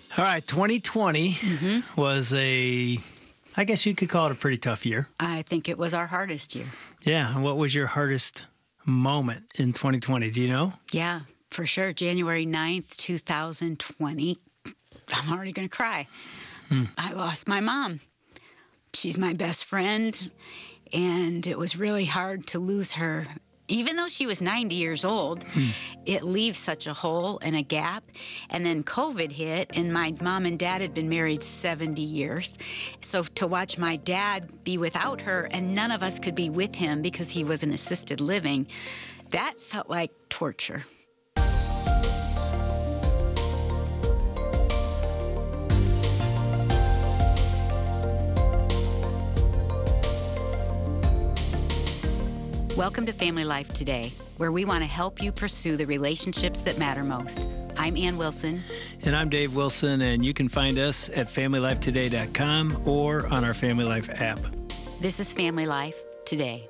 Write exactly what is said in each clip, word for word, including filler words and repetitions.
All right, twenty twenty mm-hmm. was a, I guess you could call it a pretty tough year. I think it was our hardest year. Yeah, and what was your hardest moment in twenty twenty? Do you know? Yeah, for sure. January ninth, two thousand twenty. I'm already going to cry. Hmm. I lost my mom. She's my best friend, and it was really hard to lose her. Even though she was ninety years old, hmm. it leaves such a hole and a gap. And then COVID hit, and my mom and dad had been married seventy years. So to watch my dad be without her, and none of us could be with him because he was in assisted living, that felt like torture. Welcome to Family Life Today, where we want to help you pursue the relationships that matter most. I'm Ann Wilson. And I'm Dave Wilson, and you can find us at family life today dot com or on our Family Life app. This is Family Life Today.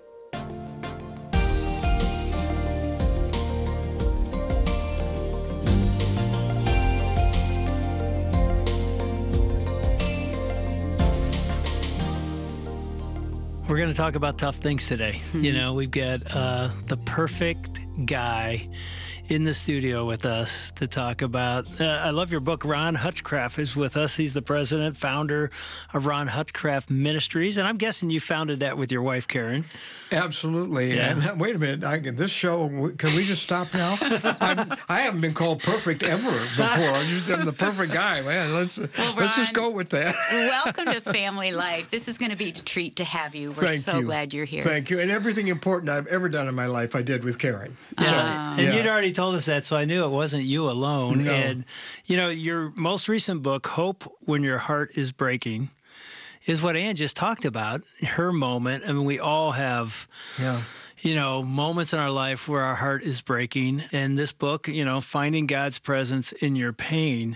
We're going to talk about tough things today. Mm-hmm. You know, we've got uh, the perfect guy in the studio with us to talk about. Uh, I love your book. Ron Hutchcraft is with us. He's the president, founder of Ron Hutchcraft Ministries. And I'm guessing you founded that with your wife, Karen. Absolutely. Yeah. And wait a minute. I, this show, can we just stop now? I'm, I haven't been called perfect ever before. I'm just I'm the perfect guy, man. Let's well, Ron, let's just go with that. Welcome to Family Life. This is going to be a treat to have you. We're Thank so you. glad you're here. Thank you. And everything important I've ever done in my life, I did with Karen. Yeah. So, And yeah. you'd already told us that, so I knew it wasn't you alone. No. And, you know, your most recent book, Hope When Your Heart is Breaking, is what Ann just talked about, her moment. I mean, we all have, yeah. you know, moments in our life where our heart is breaking. And this book, you know, Finding God's Presence in Your Pain,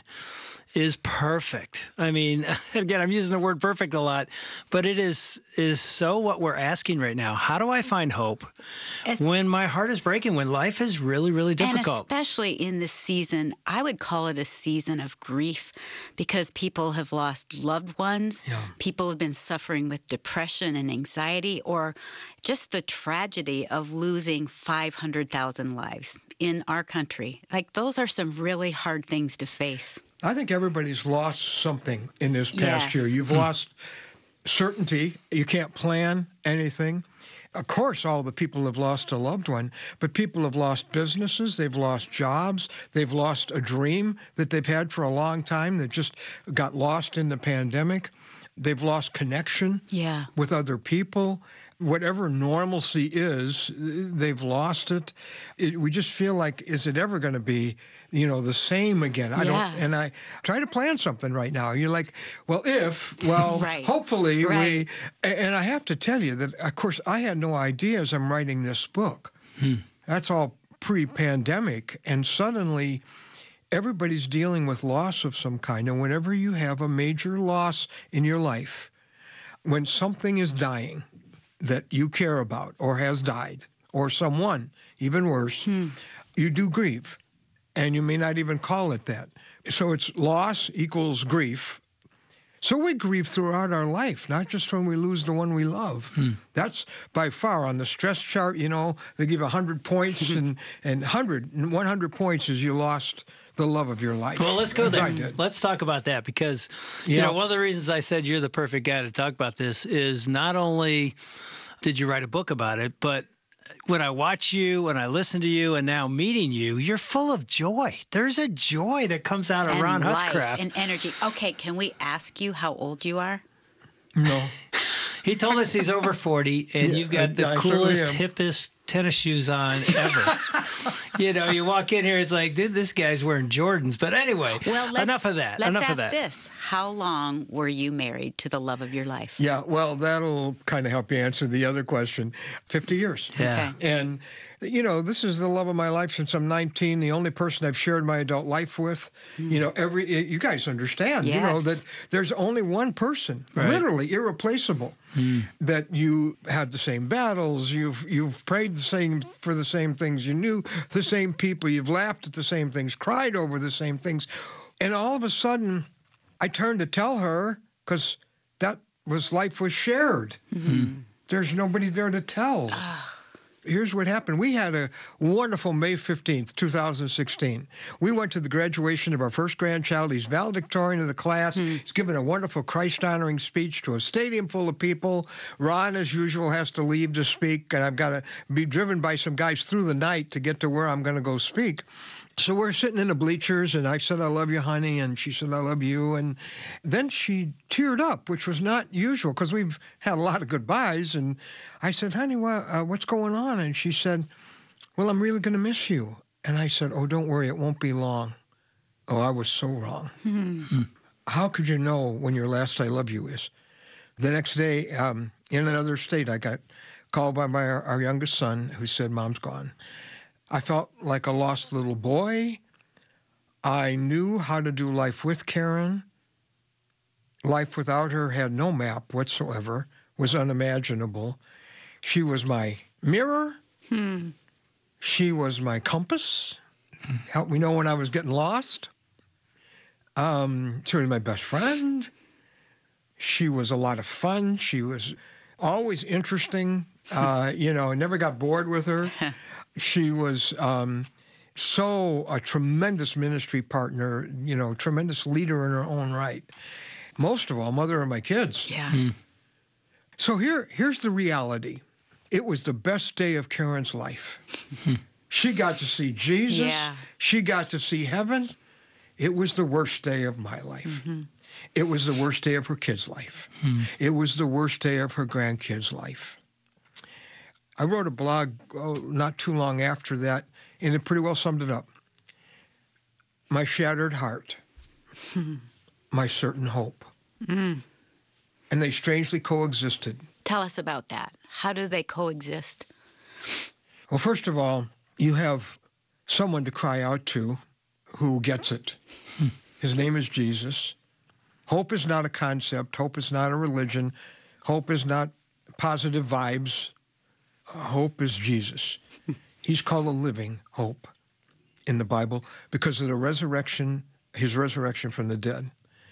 is perfect. I mean, again, I'm using the word perfect a lot, but it is is so what we're asking right now. How do I find hope As, when my heart is breaking, when life is really, really difficult? And especially in this season, I would call it a season of grief because people have lost loved ones. Yeah. People have been suffering with depression and anxiety, or just the tragedy of losing five hundred thousand lives in our country. Like, those are some really hard things to face. I think everybody's lost something in this past Yes. year. You've Hmm. lost certainty. You can't plan anything. Of course, all the people have lost a loved one, but people have lost businesses. They've lost jobs. They've lost a dream that they've had for a long time that just got lost in the pandemic. They've lost connection Yeah. with other people. Whatever normalcy is, they've lost it. it. We just feel like, is it ever going to be, you know, the same again? I Yeah. don't, and I try to plan something right now. You're like, well, if, well, Right. hopefully Right. we, and I have to tell you that, of course, I had no idea as I'm writing this book. Hmm. That's all pre-pandemic, and suddenly everybody's dealing with loss of some kind. And whenever you have a major loss in your life, when something is dying that you care about or has died, or someone, even worse, Hmm. you do grieve. And you may not even call it that. So it's loss equals grief. So we grieve throughout our life, not just when we lose the one we love. Hmm. That's by far on the stress chart, you know, they give one hundred points, and, and one hundred, one hundred points is you lost the love of your life. Well, let's go As there. I did. Let's talk about that because, you Yeah. know, one of the reasons I said you're the perfect guy to talk about this is not only did you write a book about it, but when I watch you, when I listen to you, and now meeting you, you're full of joy. There's a joy that comes out of And Ron life Hutchcraft. and energy. Okay, can we ask you how old you are? No. He told us he's over forty, and Yeah, you've got I- the I certainly coolest, am. hippest tennis shoes on ever. You know, you walk in here, it's like, dude, this guy's wearing Jordans. But anyway, Well, let's, enough of that. Let's enough ask of that. this. How long were you married to the love of your life? Yeah, well, that'll kind of help you answer the other question. fifty years. Yeah. Okay. And, you know, this is the love of my life since I'm nineteen, the only person I've shared my adult life with. You know, every, you guys understand, you know, Yes. that there's only one person, Right. literally irreplaceable, that you had the same battles, you've you've prayed the same for the same things, you knew the same people, you've laughed at the same things, cried over the same things. And all of a sudden, I turned to tell her because that was life was shared. Mm-hmm. There's nobody there to tell. Here's what happened. We had a wonderful May fifteenth, two thousand sixteen. We went to the graduation of our first grandchild. He's valedictorian of the class. Mm. He's given a wonderful Christ-honoring speech to a stadium full of people. Ron, as usual, has to leave to speak, and I've got to be driven by some guys through the night to get to where I'm going to go speak. So we're sitting in the bleachers, and I said, I love you, honey, and she said, I love you. And then she teared up, which was not usual because we've had a lot of goodbyes. And I said, honey, what, uh, what's going on? And she said, well, I'm really going to miss you. And I said, oh, don't worry, it won't be long. Oh, I was so wrong. Mm-hmm. How could you know when your last I love you is? The next day, um, in another state, I got called by my, our youngest son who said, Mom's gone. I felt like a lost little boy. I knew how to do life with Karen. Life without her had no map whatsoever, was unimaginable. She was my mirror. Hmm. She was my compass. Helped me know when I was getting lost. Um, she was my best friend. She was a lot of fun. She was always interesting. Uh, you know, I never got bored with her. She was um, so a tremendous ministry partner, you know, tremendous leader in her own right. Most of all, mother of my kids. Yeah. Mm. So here, here's the reality. It was the best day of Karen's life. She got to see Jesus. Yeah. She got to see heaven. It was the worst day of my life. Mm-hmm. It was the worst day of her kids' life. Mm. It was the worst day of her grandkids' life. I wrote a blog oh, not too long after that, and it pretty well summed it up. My shattered heart, my certain hope. Mm. And they strangely coexisted. Tell us about that. How do they coexist? Well, first of all, you have someone to cry out to who gets it. His name is Jesus. Hope is not a concept. Hope is not a religion. Hope is not positive vibes. Hope is Jesus. He's called a living hope in the Bible because of the resurrection, his resurrection from the dead.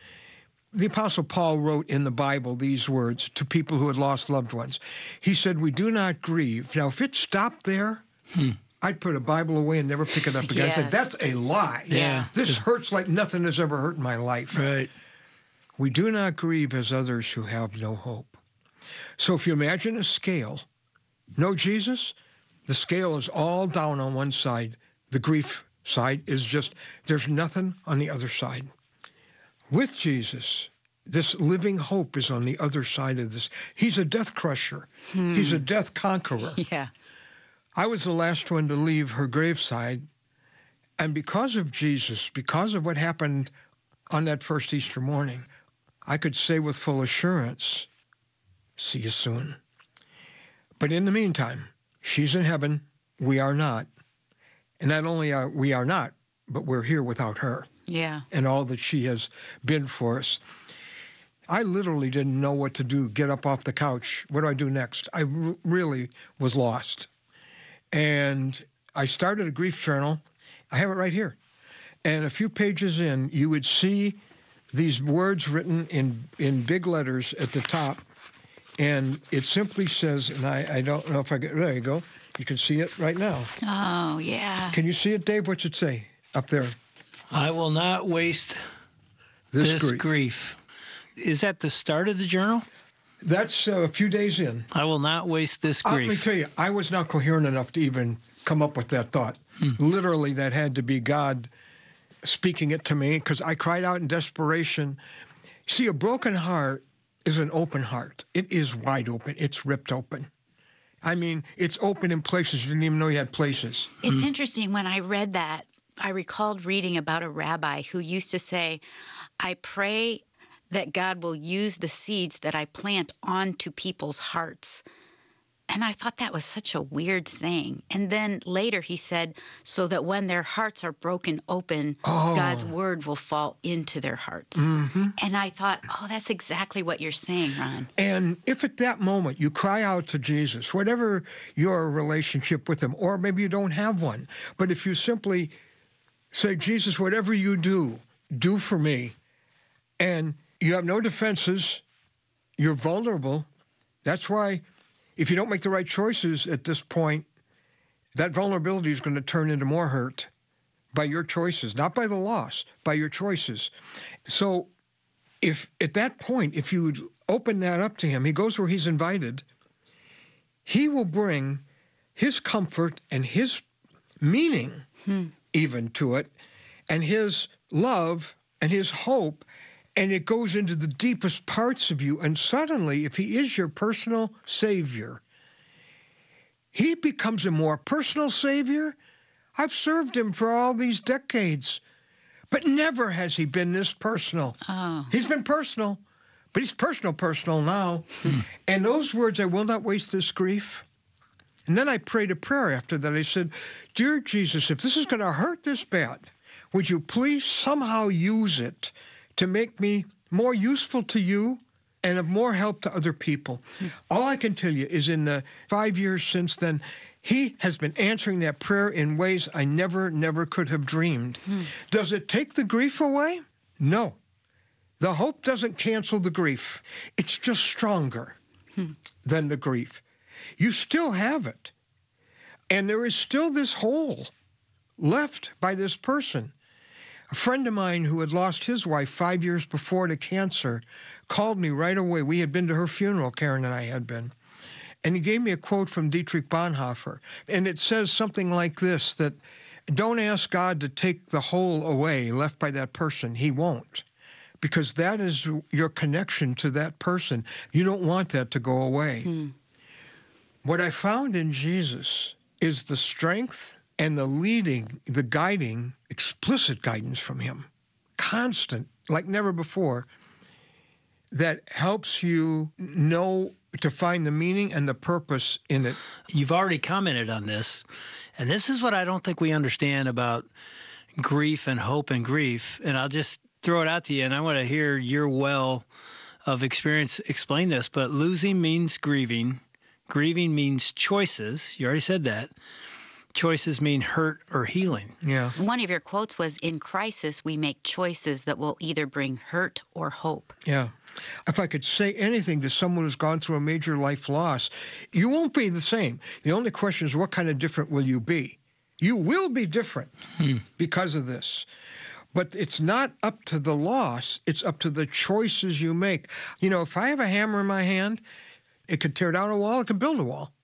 The Apostle Paul wrote in the Bible these words to people who had lost loved ones. He said, we do not grieve. Now, if it stopped there, hmm. I'd put a Bible away and never pick it up again. Yes. I said, that's a lie. Yeah. This hurts like nothing has ever hurt in my life. Right. We do not grieve as others who have no hope. So if you imagine a scale, no Jesus, the scale is all down on one side. The grief side is just, there's nothing on the other side. With Jesus, this living hope is on the other side of this. He's a death crusher. Hmm. He's a death conqueror. Yeah. I was the last one to leave her graveside, and because of Jesus, because of what happened on that first Easter morning, I could say with full assurance, see you soon. But in the meantime, she's in heaven, we are not. And not only are we are not, but we're here without her. Yeah. And all that she has been for us. I literally didn't know what to do, get up off the couch. What do I do next? I r- really was lost. And I started a grief journal. I have it right here. And a few pages in, you would see these words written in, in big letters at the top. And it simply says, and I, I don't know if I get, there you go. You can see it right now. Oh, yeah. Can you see it, Dave? What's it say up there? I will not waste this, this grief. grief. Is that the start of the journal? That's uh, a few days in. I will not waste this grief. Let me tell you, I was not coherent enough to even come up with that thought. Hmm. Literally, that had to be God speaking it to me because I cried out in desperation. See, a broken heart is an open heart. It is wide open. It's ripped open. I mean, it's open in places you didn't even know you had places. It's hmm. interesting. When I read that, I recalled reading about a rabbi who used to say, I pray that God will use the seeds that I plant onto people's hearts. And I thought that was such a weird saying. And then later he said, so that when their hearts are broken open, oh. God's word will fall into their hearts. Mm-hmm. And I thought, oh, that's exactly what you're saying, Ron. And if at that moment you cry out to Jesus, whatever your relationship with him, or maybe you don't have one, but if you simply say, Jesus, whatever you do, do for me, And you have no defenses. You're vulnerable. That's why if you don't make the right choices at this point, that vulnerability is going to turn into more hurt by your choices, not by the loss, by your choices. So if at that point, if you would open that up to him, he goes where he's invited, he will bring his comfort and his meaning hmm. even to it, and his love and his hope, and it goes into the deepest parts of you. And suddenly, if he is your personal savior, he becomes a more personal savior. I've served him for all these decades, but never has he been this personal. Oh. He's been personal, but he's personal, personal now. And those words, I will not waste this grief. And then I prayed a prayer after that. I said, dear Jesus, if this is going to hurt this bad, would you please somehow use it to make me more useful to you and of more help to other people? Hmm. All I can tell you is in the five years since then, he has been answering that prayer in ways I never, never could have dreamed. Hmm. Does it take the grief away? No. The hope doesn't cancel the grief. It's just stronger hmm. than the grief. You still have it. And there is still this hole left by this person. A friend of mine who had lost his wife five years before to cancer called me right away. We had been to her funeral, Karen and I had been. And he gave me a quote from Dietrich Bonhoeffer. And it says something like this, that don't ask God to take the hole away left by that person. He won't. Because that is your connection to that person. You don't want that to go away. Hmm. What I found in Jesus is the strength and the leading, the guiding, explicit guidance from him, constant, like never before, that helps you know to find the meaning and the purpose in it. You've already commented on this, and this is what I don't think we understand about grief and hope and grief, and I'll just throw it out to you, and I want to hear your well of experience explain this, but losing means grieving. Grieving means choices. You already said that. Choices mean hurt or healing. Yeah. One of your quotes was, in crisis, we make choices that will either bring hurt or hope. Yeah. If I could say anything to someone who's gone through a major life loss, you won't be the same. The only question is, what kind of different will you be? You will be different hmm. because of this. But it's not up to the loss. It's up to the choices you make. You know, if I have a hammer in my hand, it could tear down a wall, it could build a wall.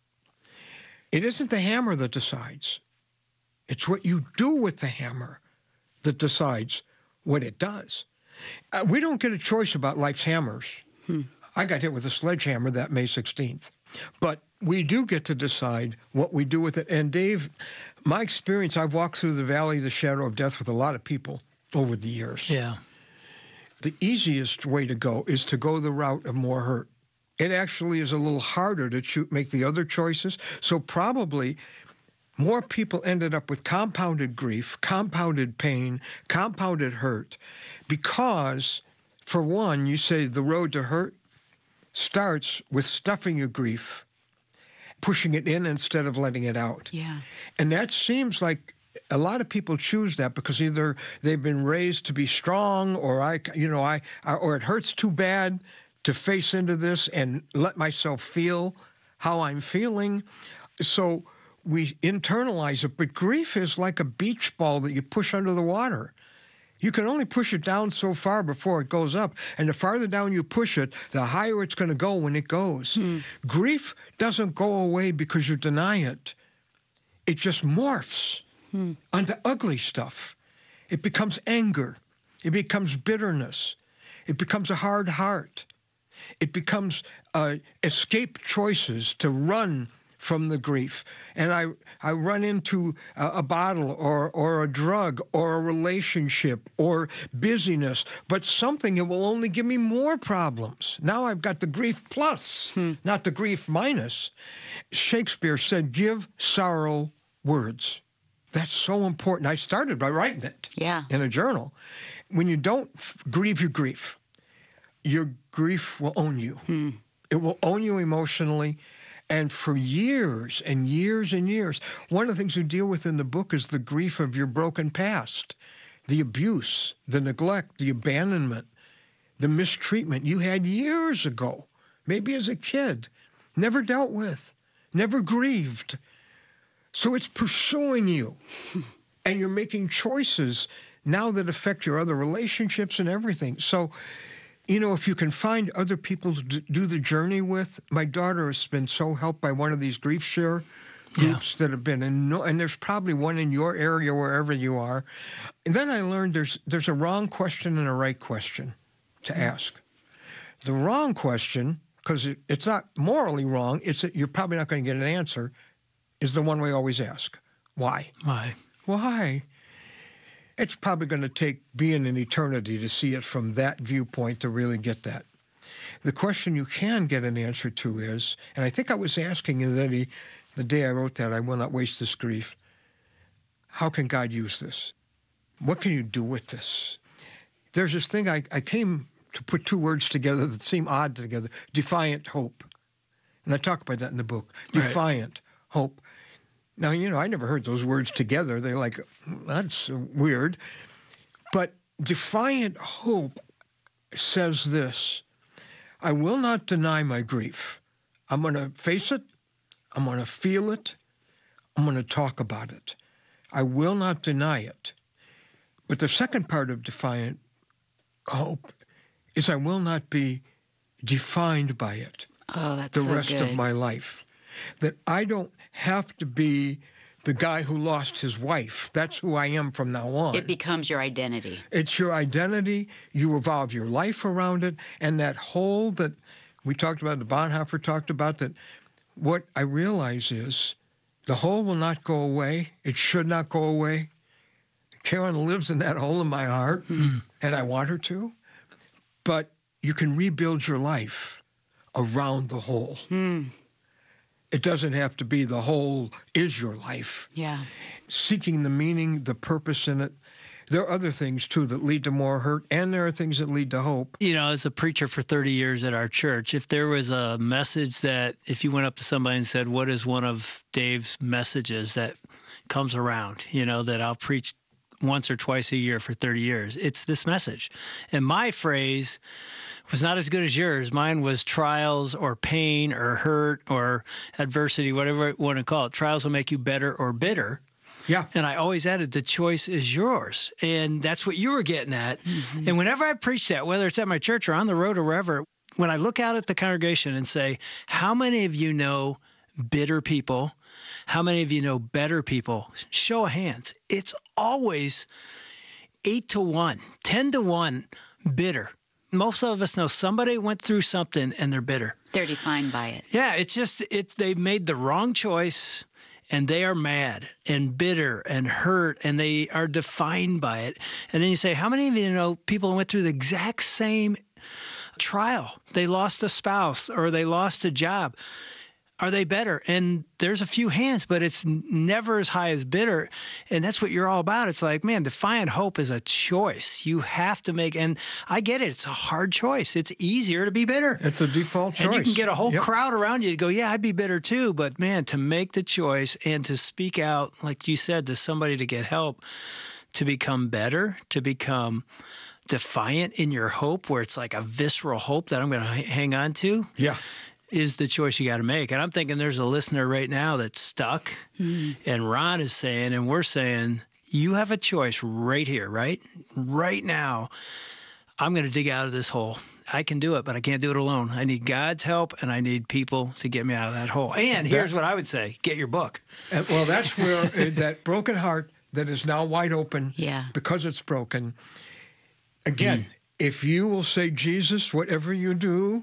It isn't the hammer that decides. It's what you do with the hammer that decides what it does. Uh, we don't get a choice about life's hammers. Hmm. I got hit with a sledgehammer that May sixteenth. But we do get to decide what we do with it. And Dave, my experience, I've walked through the valley of the shadow of death with a lot of people over the years. Yeah. The easiest way to go is to go the route of more hurt. It actually is a little harder to cho- make the other choices. So probably more people ended up with compounded grief, compounded pain, compounded hurt, because, for one, you say the road to hurt starts with stuffing your grief, pushing it in instead of letting it out. Yeah. And that seems like a lot of people choose that because either they've been raised to be strong, or I, you know, I, I or it hurts too bad to face into this and let myself feel how I'm feeling. So we internalize it, but grief is like a beach ball that you push under the water. You can only push it down so far before it goes up, and the farther down you push it, the higher it's going to go when it goes. Hmm. Grief doesn't go away because you deny it. It just morphs hmm. onto ugly stuff. It becomes anger. It becomes bitterness. It becomes a hard heart. It becomes uh, escape choices to run from the grief. And I, I run into a, a bottle or, or a drug or a relationship or busyness, but something that will only give me more problems. Now I've got the grief plus, hmm. not the grief minus. Shakespeare said, give sorrow words. That's so important. I started by writing it yeah. in a journal. When you don't f- grieve your grief, your grief will own you. Hmm. It will own you emotionally. And for years and years and years, one of the things we deal with in the book is the grief of your broken past, the abuse, the neglect, the abandonment, the mistreatment you had years ago, maybe as a kid, never dealt with, never grieved. So it's pursuing you. And you're making choices now that affect your other relationships and everything. So, you know, if you can find other people to d- do the journey with, my daughter has been so helped by one of these grief share groups yeah. that have been in, no, and there's probably one in your area wherever you are. And then I learned there's there's a wrong question and a right question to mm-hmm. ask. The wrong question, because it, it's not morally wrong, it's that you're probably not going to get an answer, is the one we always ask. Why? Why? Why? It's probably going to take being in eternity to see it from that viewpoint to really get that. The question you can get an answer to is, and I think I was asking you that he, the day I wrote that, I will not waste this grief. How can God use this? What can you do with this? There's this thing I, I came to put two words together that seem odd together, defiant hope. And I talk about that in the book, defiant right. hope. Now, you know, I never heard those words together. They're like, that's weird. But defiant hope says this: I will not deny my grief. I'm going to face it. I'm going to feel it. I'm going to talk about it. I will not deny it. But the second part of defiant hope is I will not be defined by it oh, that's the so rest good. of my life. That I don't have to be the guy who lost his wife. That's who I am from now on. It becomes your identity. It's your identity. You evolve your life around it. And that whole that we talked about, the Bonhoeffer talked about, that what I realize is the hole will not go away. It should not go away. Karen lives in that hole in my heart, mm. and I want her to. But you can rebuild your life around the hole. Mm. It doesn't have to be the whole is your life. Yeah. Seeking the meaning, the purpose in it. There are other things, too, that lead to more hurt, and there are things that lead to hope. You know, as a preacher for thirty years at our church, if there was a message that, if you went up to somebody and said, what is one of Dave's messages that comes around, you know, that I'll preach once or twice a year for thirty years, it's this message. And my phrase was not as good as yours. Mine was trials or pain or hurt or adversity, whatever you want to call it. Trials will make you better or bitter. Yeah. And I always added, the choice is yours. And that's what you were getting at. Mm-hmm. And whenever I preach that, whether it's at my church or on the road or wherever, when I look out at the congregation and say, how many of you know bitter people? How many of you know better people? Show of hands. It's always eight to one, ten to one bitter. Most of us know somebody went through something and they're bitter. They're defined by it. Yeah, it's just, it's they made the wrong choice and they are mad and bitter and hurt and they are defined by it. And then you say, how many of you know people who went through the exact same trial? They lost a spouse or they lost a job. Are they better? And there's a few hands, but it's never as high as bitter. And that's what you're all about. It's like, man, defiant hope is a choice. You have to make, and I get it. It's a hard choice. It's easier to be bitter. It's a default choice. And you can get a whole yep. crowd around you to go, yeah, I'd be bitter too. But man, to make the choice and to speak out, like you said, to somebody to get help, to become better, to become defiant in your hope, where it's like a visceral hope that I'm going to hang on to. Yeah. Is the choice you got to make. And I'm thinking there's a listener right now that's stuck. Mm. And Ron is saying, and we're saying, you have a choice right here, right? Right now, I'm going to dig out of this hole. I can do it, but I can't do it alone. I need God's help, and I need people to get me out of that hole. And here's that, what I would say. Get your book. And, well, that's where uh, that broken heart that is now wide open yeah. because it's broken. Again, mm. if you will say, Jesus, whatever you do,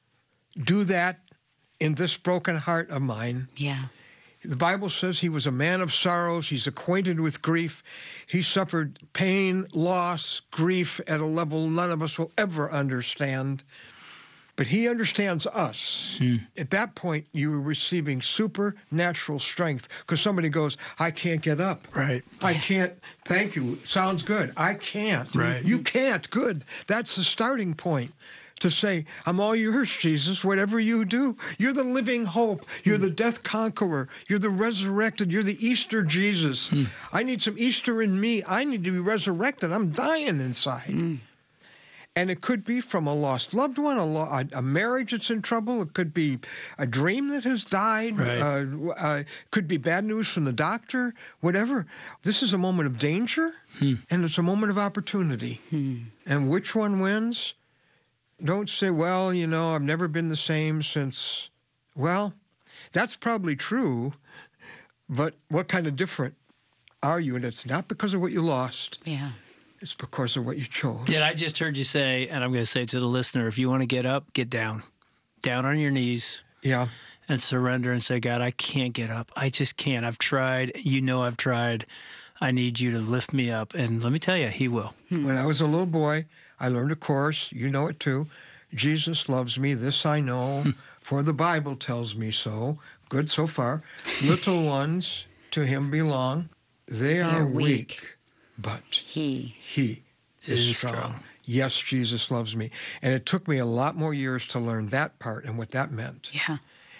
do that in this broken heart of mine. Yeah. The Bible says he was a man of sorrows. He's acquainted with grief. He suffered pain, loss, grief at a level none of us will ever understand. But he understands us. Hmm. At that point, you were receiving supernatural strength because somebody goes, I can't get up. Right. I can't. Thank you. Sounds good. I can't. Right. You can't. Good. That's the starting point. To say, I'm all yours, Jesus, whatever you do. You're the living hope. You're the death conqueror. You're the resurrected. You're the Easter Jesus. Mm. I need some Easter in me. I need to be resurrected. I'm dying inside. Mm. And it could be from a lost loved one, a, lo- a, a marriage that's in trouble. It could be a dream that has died. Right. Uh, uh, could be bad news from the doctor, whatever. This is a moment of danger, hmm. and it's a moment of opportunity. Hmm. And which one wins? Don't say, well, you know, I've never been the same since. Well, that's probably true, but what kind of different are you? And it's not because of what you lost. Yeah. It's because of what you chose. Yeah, I just heard you say, and I'm going to say to the listener, if you want to get up, get down. Down on your knees. Yeah. And surrender and say, God, I can't get up. I just can't. I've tried. You know I've tried. I need you to lift me up. And let me tell you, he will. When I was a little boy, I learned a course. You know it too. Jesus loves me. This I know, for the Bible tells me so. Good so far. Little ones to him belong. They are weak. weak. But he, he is, is strong. strong. Yes, Jesus loves me. And it took me a lot more years to learn that part and what that meant. Yeah.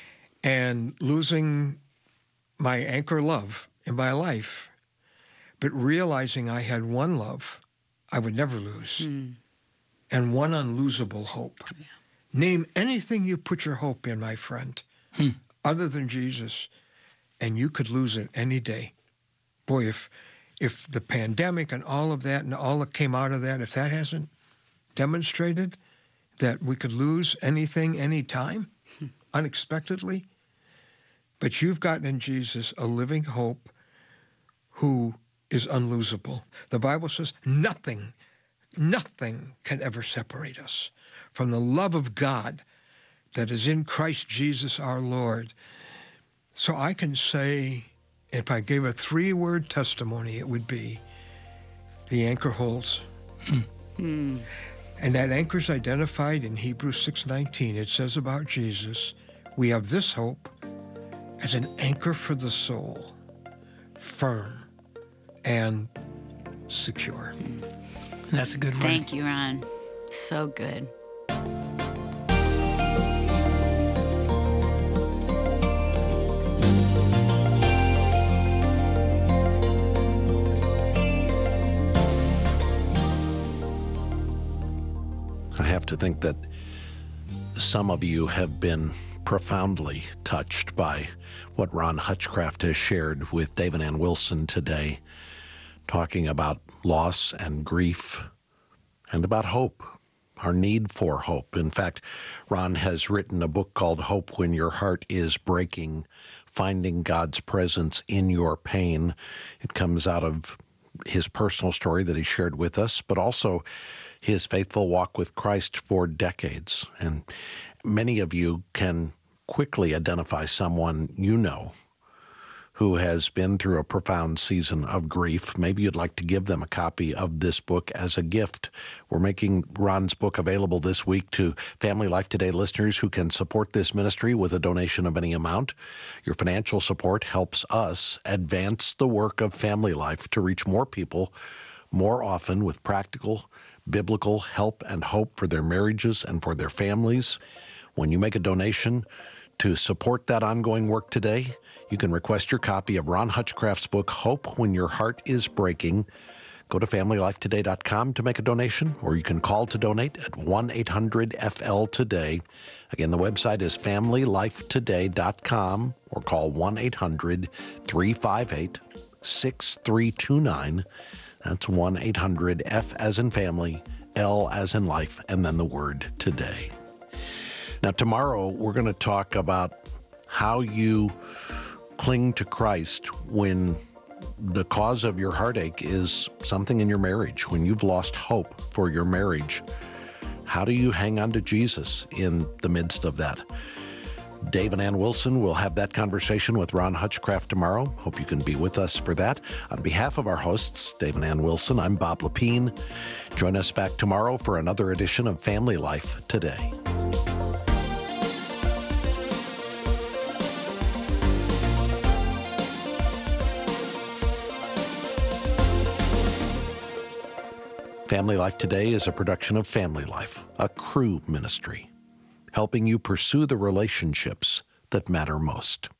And losing my anchor love in my life, but realizing I had one love I would never lose, mm. and one unlosable hope. Yeah. Name anything you put your hope in, my friend, hmm. other than Jesus, and you could lose it any day. Boy, if... If the pandemic and all of that and all that came out of that, if that hasn't demonstrated that we could lose anything anytime, hmm. unexpectedly, but you've gotten in Jesus a living hope who is unlosable. The Bible says nothing, nothing can ever separate us from the love of God that is in Christ Jesus our Lord. So I can say, if I gave a three-word testimony, it would be, the anchor holds. Hmm. And that anchor is identified in Hebrews six nineteen. It says about Jesus, we have this hope as an anchor for the soul, firm and secure. That's a good one. Thank you, Ron. So good. To think that some of you have been profoundly touched by what Ron Hutchcraft has shared with Dave and Ann Wilson today, talking about loss and grief and about hope, our need for hope. In fact, Ron has written a book called Hope When Your Heart Is Breaking, Finding God's Presence in Your Pain. It comes out of his personal story that he shared with us, but also his faithful walk with Christ for decades. And many of you can quickly identify someone you know who has been through a profound season of grief. Maybe you'd like to give them a copy of this book as a gift. We're making Ron's book available this week to Family Life Today listeners who can support this ministry with a donation of any amount. Your financial support helps us advance the work of Family Life to reach more people more often with practical, biblical help and hope for their marriages and for their families. When you make a donation to support that ongoing work today, you can request your copy of Ron Hutchcraft's book, Hope When Your Heart Is Breaking. Go to family life today dot com to make a donation, or you can call to donate at one eight hundred F L today. Again, the website is family life today dot com, or call one eight hundred three five eight six three two nine. That's one eight hundred F as in family, L as in life, and then the word today. Now, tomorrow we're going to talk about how you cling to Christ when the cause of your heartache is something in your marriage, when you've lost hope for your marriage. How do you hang on to Jesus in the midst of that? Dave and Ann Wilson will have that conversation with Ron Hutchcraft tomorrow. Hope you can be with us for that. On behalf of our hosts, Dave and Ann Wilson, I'm Bob Lepine. Join us back tomorrow for another edition of Family Life Today. Family Life Today is a production of Family Life, a Cru ministry, helping you pursue the relationships that matter most.